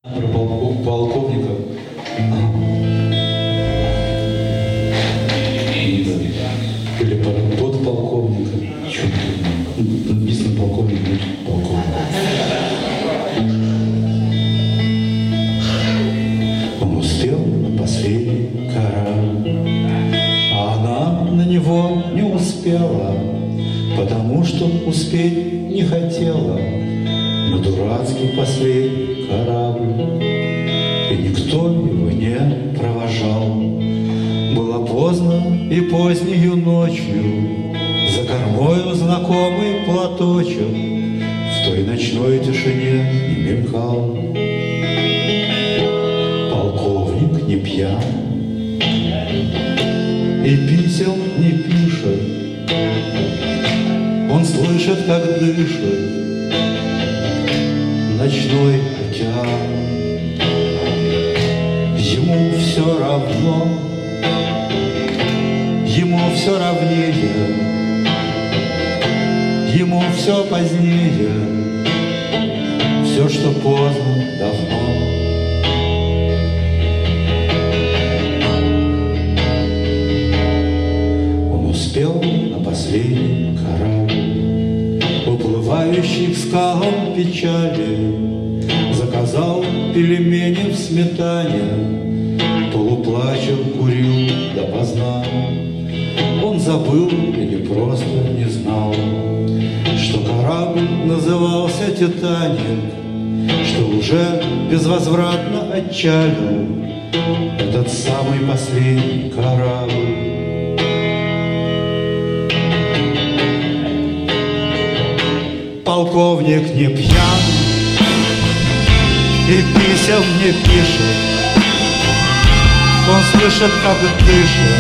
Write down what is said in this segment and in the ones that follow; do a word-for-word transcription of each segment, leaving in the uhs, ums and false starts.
Про полку- полковника. Или про подполковника. Что-то написано полковник, значит полковник. Он успел на последний корабль, а она на него не успела, потому что успеть не хотела на дурацкий последний корабль. И никто его не провожал. Было поздно и позднею ночью за кормою знакомый платочек в той ночной тишине не мелькал. Полковник не пьян и писем не пишет, он слышит, как дышит ночной океан. Ему все равно, ему все равнее, ему все позднее, все, что поздно, давно. Он успел на последний корабль, уплывающий к скалам печали, заказал пельмени в сметане, полуплача курил допоздна. Он забыл или просто не знал, что корабль назывался «Титаник», что уже безвозвратно отчалил этот самый последний корабль. Полковник не пьян и писем не пишет, он слышит, как дышит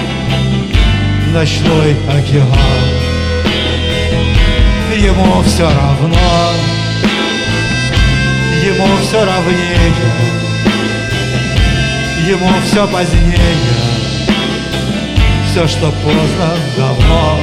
ночной океан. Ему все равно, ему все равнее, ему все позднее, все, что поздно, давно.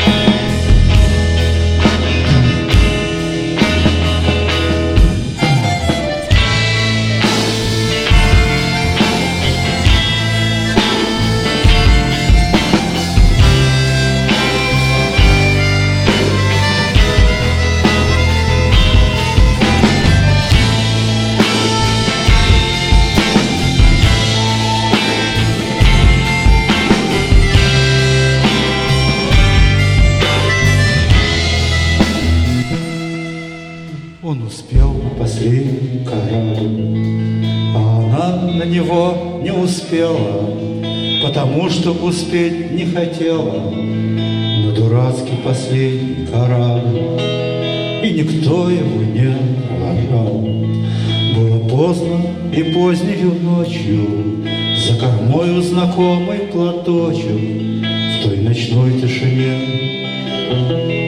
Он успел на последний корабль, а она на него не успела, потому что успеть не хотела на дурацкий последний корабль. И никто его не провожал. Было поздно и позднею ночью за кормою знакомый платочек в той ночной тишине